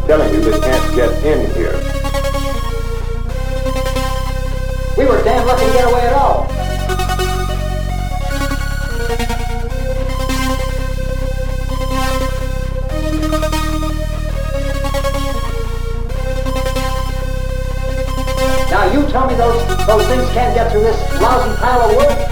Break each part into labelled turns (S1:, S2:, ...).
S1: telling you they can't get in here.
S2: We were damn lucky to get away at all. Now you tell me those things can't get through this lousy pile of wood?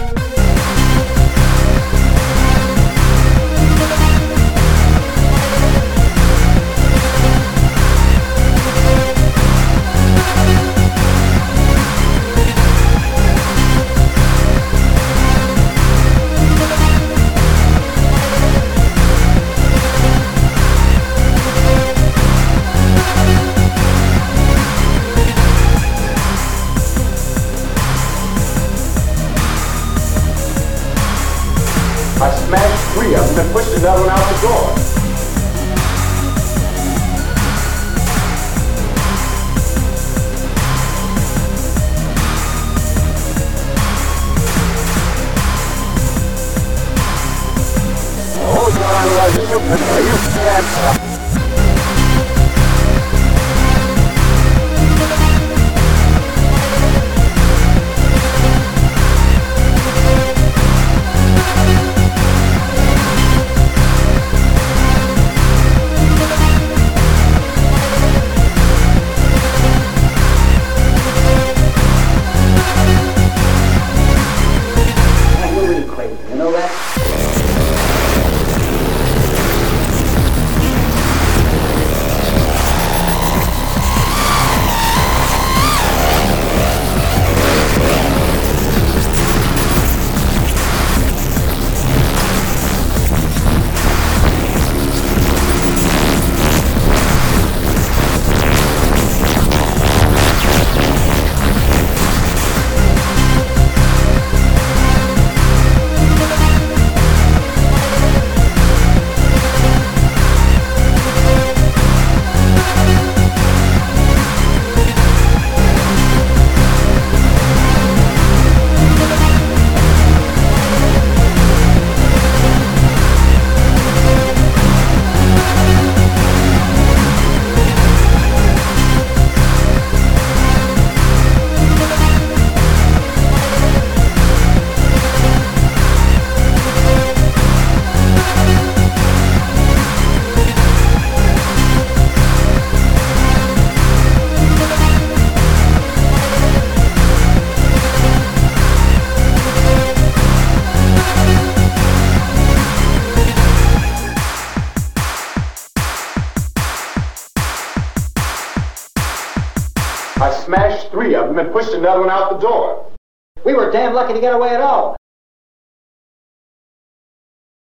S1: I smashed 3 of them and pushed another one out the door. Hold on, are you scared?
S2: You know that?
S1: I smashed 3 of them and pushed another one out the door.
S2: We were damn lucky to get away at all.